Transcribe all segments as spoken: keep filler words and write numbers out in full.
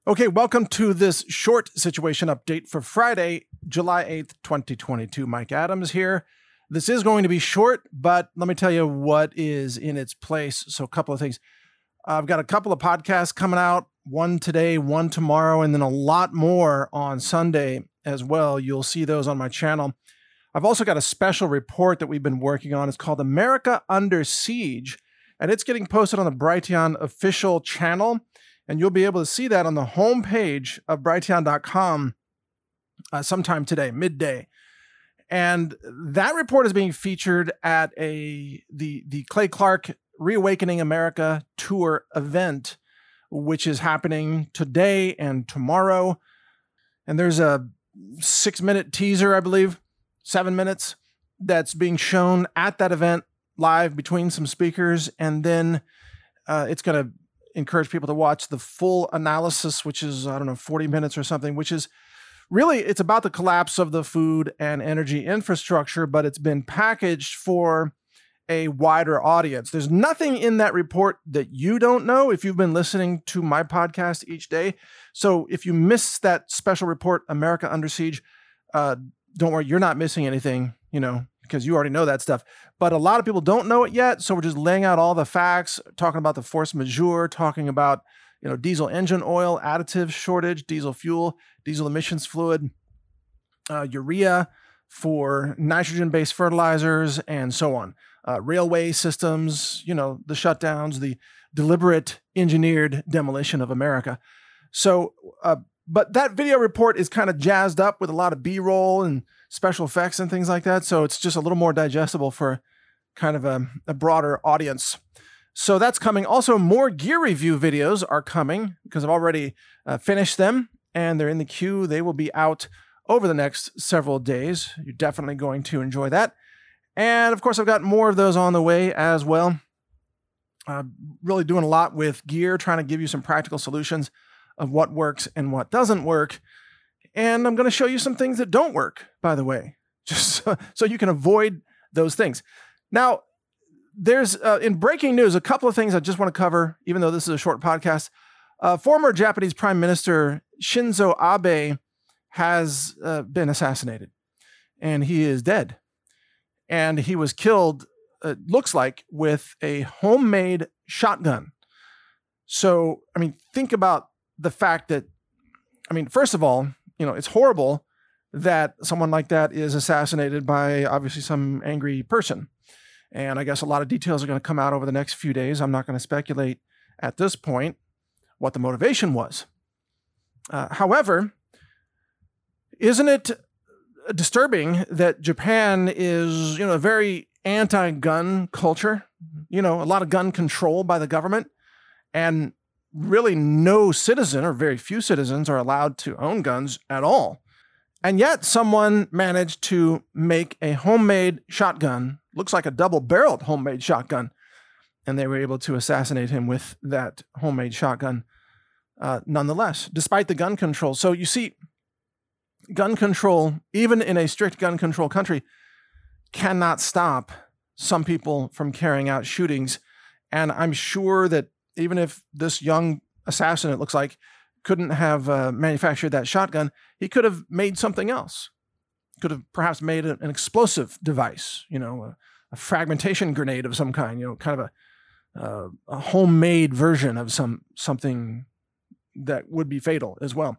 Okay, welcome to this short situation update for Friday, July eighth, twenty twenty-two. Mike Adams here. This is going to be short, but let me tell you what is in its place. So a couple of things. I've got a couple of podcasts coming out, one today, one tomorrow, and then a lot more on Sunday as well. You'll see those on my channel. I've also got a special report that we've been working on. It's called America Under Siege, and it's getting posted on the Brighteon official channel. And you'll be able to see that on the homepage of Brighteon dot com uh, sometime today, midday. And that report is being featured at a the, the Clay Clark Reawakening America Tour event, which is happening today and tomorrow. And there's a six-minute teaser, I believe, seven minutes, that's being shown at that event live between some speakers. And then uh, it's going to encourage people to watch the full analysis, which is, I don't know, forty minutes or something, which is really, it's about the collapse of the food and energy infrastructure, but it's been packaged for a wider audience. There's nothing in that report that you don't know if you've been listening to my podcast each day. So if you miss that special report, America Under Siege, uh, don't worry, you're not missing anything, you know, because you already know that stuff. But a lot of people don't know it yet, so we're just laying out all the facts, talking about the force majeure, talking about, you know, diesel engine oil, additive shortage, diesel fuel, diesel emissions fluid, uh, urea for nitrogen-based fertilizers, and so on. Uh, railway systems, you know, the shutdowns, the deliberate engineered demolition of America. So, uh, but that video report is kind of jazzed up with a lot of B-roll and special effects and things like that. So it's just a little more digestible for kind of a, a broader audience. So that's coming. Also, more gear review videos are coming because I've already uh, finished them and they're in the queue. They will be out over the next several days. You're definitely going to enjoy that. And of course, I've got more of those on the way as well. Uh, really doing a lot with gear, trying to give you some practical solutions of what works and what doesn't work. And I'm going to show you some things that don't work, by the way, just so, so you can avoid those things. Now, there's, uh, in breaking news, a couple of things I just want to cover, even though this is a short podcast. Uh, former Japanese Prime Minister Shinzo Abe has uh, been assassinated, and he is dead. And he was killed, uh, looks like, with a homemade shotgun. So, I mean, think about the fact that, I mean, first of all, you know, it's horrible that someone like that is assassinated by obviously some angry person. And I guess a lot of details are going to come out over the next few days. I'm not going to speculate at this point what the motivation was. Uh, however, isn't it disturbing that Japan is, you know, a very anti-gun culture, you know, a lot of gun control by the government, and really no citizen or very few citizens are allowed to own guns at all. And yet someone managed to make a homemade shotgun, looks like a double-barreled homemade shotgun, and they were able to assassinate him with that homemade shotgun uh, nonetheless, despite the gun control. So you see, gun control, even in a strict gun control country, cannot stop some people from carrying out shootings. And I'm sure that even if this young assassin, it looks like, couldn't have uh, manufactured that shotgun, he could have made something else. Could have perhaps made a, an explosive device, you know, a, a fragmentation grenade of some kind, you know, kind of a, uh, a homemade version of some something that would be fatal as well.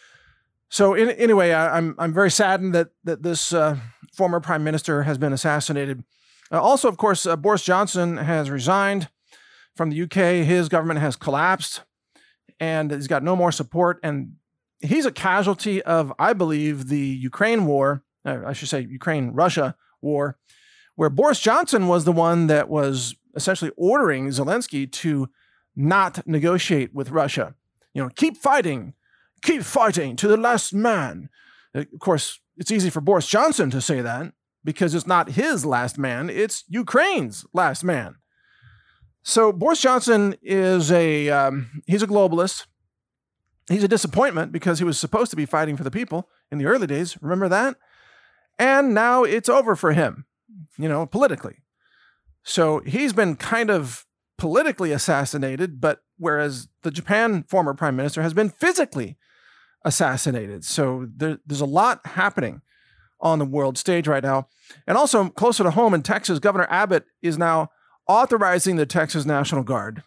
So in, anyway, I, I'm I'm very saddened that that this uh, former prime minister has been assassinated. Uh, also, of course, uh, Boris Johnson has resigned from the U K. His government has collapsed, and he's got no more support. And he's a casualty of, I believe, the Ukraine war. Uh, I should say Ukraine-Russia war, where Boris Johnson was the one that was essentially ordering Zelensky to not negotiate with Russia. You know, keep fighting, keep fighting to the last man. Of course, it's easy for Boris Johnson to say that because it's not his last man, it's Ukraine's last man. So Boris Johnson is a, um, he's a globalist. He's a disappointment because he was supposed to be fighting for the people in the early days. Remember that? And now it's over for him, you know, politically. So he's been kind of politically assassinated, but whereas the Japan former prime minister has been physically assassinated. So there, there's a lot happening on the world stage right now. And also closer to home in Texas, Governor Abbott is now authorizing the Texas National Guard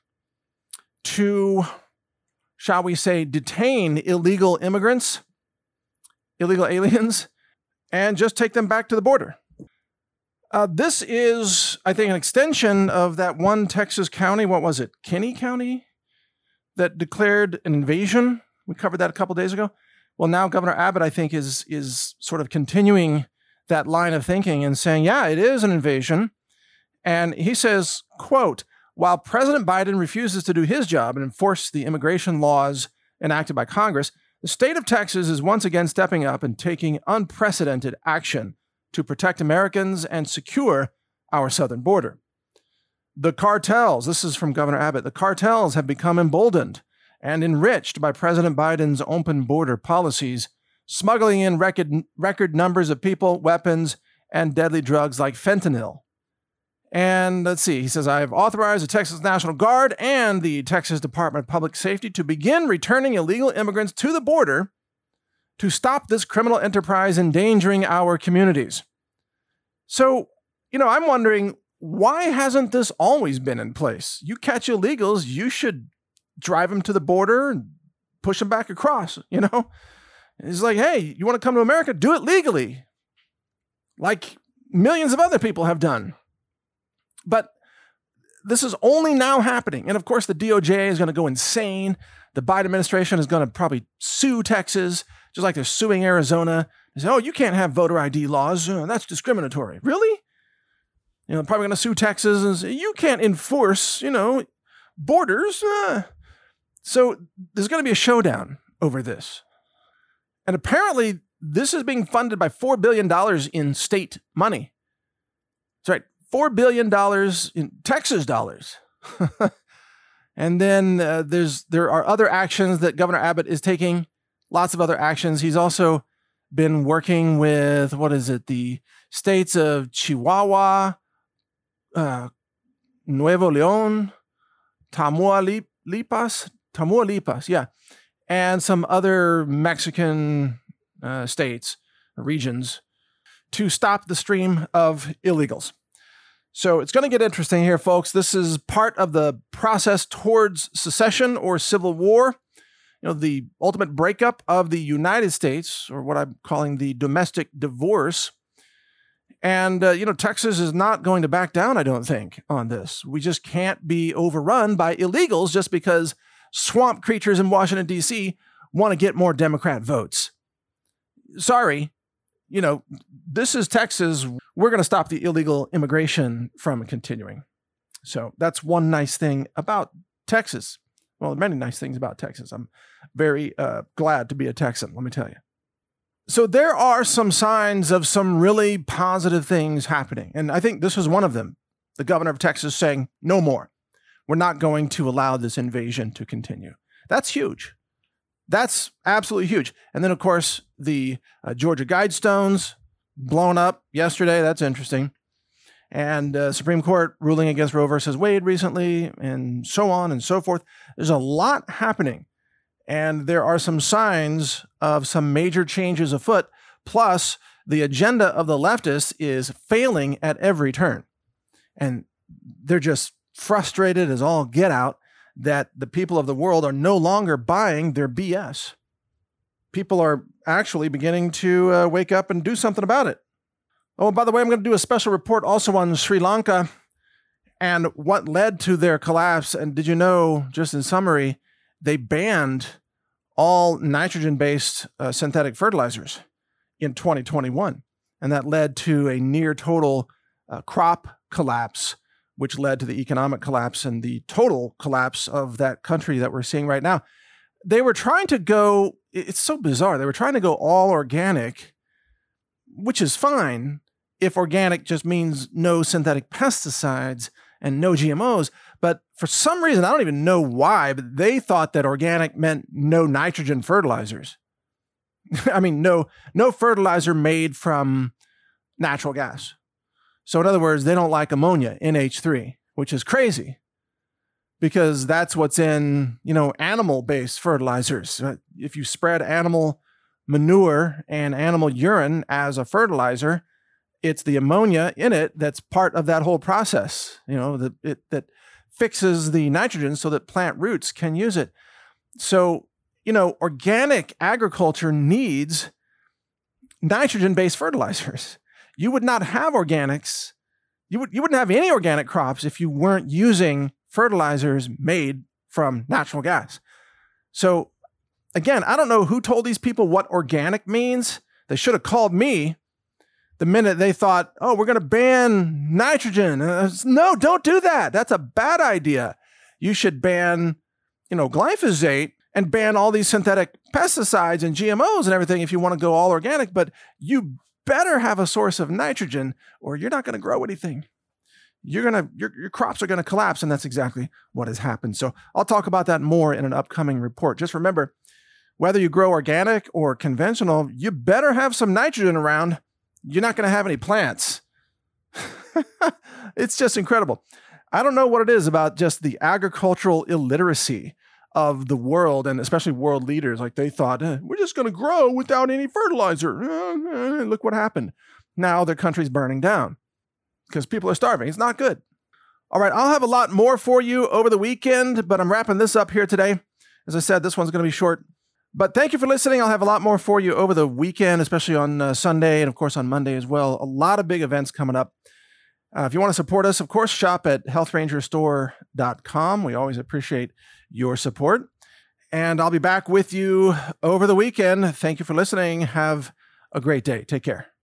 to, shall we say, detain illegal immigrants, illegal aliens, and just take them back to the border. Uh, this is, I think, an extension of that one Texas county, what was it, Kinney County, that declared an invasion. We covered that a couple days ago. Well, now Governor Abbott, I think, is is sort of continuing that line of thinking and saying, yeah, it is an invasion. And he says, quote, while President Biden refuses to do his job and enforce the immigration laws enacted by Congress, the state of Texas is once again stepping up and taking unprecedented action to protect Americans and secure our southern border. The cartels, this is from Governor Abbott, the cartels have become emboldened and enriched by President Biden's open border policies, smuggling in record, record numbers of people, weapons, and deadly drugs like fentanyl. And let's see, he says, I have authorized the Texas National Guard and the Texas Department of Public Safety to begin returning illegal immigrants to the border to stop this criminal enterprise endangering our communities. So, you know, I'm wondering, why hasn't this always been in place? You catch illegals, you should drive them to the border and push them back across, you know? It's like, hey, you want to come to America? Do it legally, like millions of other people have done. But this is only now happening. And of course, the D O J is going to go insane. The Biden administration is going to probably sue Texas, just like they're suing Arizona. They say, oh, you can't have voter I D laws. Uh, that's discriminatory. Really? You know, they're probably going to sue Texas and say, you can't enforce, you know, borders. Uh. So there's going to be a showdown over this. And apparently, this is being funded by four billion dollars in state money. That's right, four billion dollars in Texas dollars. And then uh, there's there are other actions that Governor Abbott is taking, lots of other actions. He's also been working with, what is it, the states of Chihuahua, uh, Nuevo León, Tamaulipas, Tamaulipas, yeah, and some other Mexican uh, states, regions, to stop the stream of illegals. So it's going to get interesting here, folks. This is part of the process towards secession or civil war, you know, the ultimate breakup of the United States, or what I'm calling the domestic divorce. And, uh, you know, Texas is not going to back down, I don't think, on this. We just can't be overrun by illegals just because swamp creatures in Washington, D C want to get more Democrat votes. Sorry. You know, this is Texas. We're going to stop the illegal immigration from continuing. So that's one nice thing about Texas. Well, there are many nice things about Texas. I'm very uh, glad to be a Texan, let me tell you. So there are some signs of some really positive things happening. And I think this was one of them. The governor of Texas saying, no more. We're not going to allow this invasion to continue. That's huge. That's absolutely huge. And then, of course, the uh, Georgia Guidestones blown up yesterday. That's interesting. And uh, Supreme Court ruling against Roe versus Wade recently, and so on and so forth. There's a lot happening. And there are some signs of some major changes afoot. Plus, the agenda of the leftists is failing at every turn. And they're just frustrated as all get out that the people of the world are no longer buying their B S. People are actually beginning to uh, wake up and do something about it. Oh, by the way, I'm going to do a special report also on Sri Lanka and what led to their collapse. And did you know, just in summary, they banned all nitrogen-based uh, synthetic fertilizers in twenty twenty-one. And that led to a near total uh, crop collapse, which led to the economic collapse and the total collapse of that country that we're seeing right now. They were trying to go, it's so bizarre, they were trying to go all organic, which is fine if organic just means no synthetic pesticides and no G M Os. But for some reason, I don't even know why, but they thought that organic meant no nitrogen fertilizers. I mean, no, no fertilizer made from natural gas. So in other words, they don't like ammonia, N H three, which is crazy. because that's what's in, you know, animal-based fertilizers. If you spread animal manure and animal urine as a fertilizer, it's the ammonia in it that's part of that whole process, you know, that it that fixes the nitrogen so that plant roots can use it. So, you know, organic agriculture needs nitrogen-based fertilizers. You would not have organics. You would you wouldn't have any organic crops if you weren't using fertilizers made from natural gas. So again, I don't know who told these people what organic means. They should have called me the minute they thought, oh, we're going to ban nitrogen. Uh, no, don't do that. That's a bad idea. You should ban, you know, glyphosate and ban all these synthetic pesticides and G M Os and everything if you want to go all organic. But you better have a source of nitrogen or you're not going to grow anything. You're gonna your, your crops are going to collapse, and that's exactly what has happened. So I'll talk about that more in an upcoming report. Just remember, whether you grow organic or conventional, you better have some nitrogen around. You're not going to have any plants. It's just incredible. I don't know what it is about just the agricultural illiteracy of the world, and especially world leaders. Like they thought, eh, we're just going to grow without any fertilizer. Eh, eh, look what happened. Now their country's burning down because people are starving. It's not good. All right, I'll have a lot more for you over the weekend, but I'm wrapping this up here today. As I said, this one's going to be short. But thank you for listening. I'll have a lot more for you over the weekend, especially on uh, Sunday and, of course, on Monday as well. A lot of big events coming up. Uh, if you want to support us, of course, shop at health ranger store dot com. We always appreciate your support. And I'll be back with you over the weekend. Thank you for listening. Have a great day. Take care.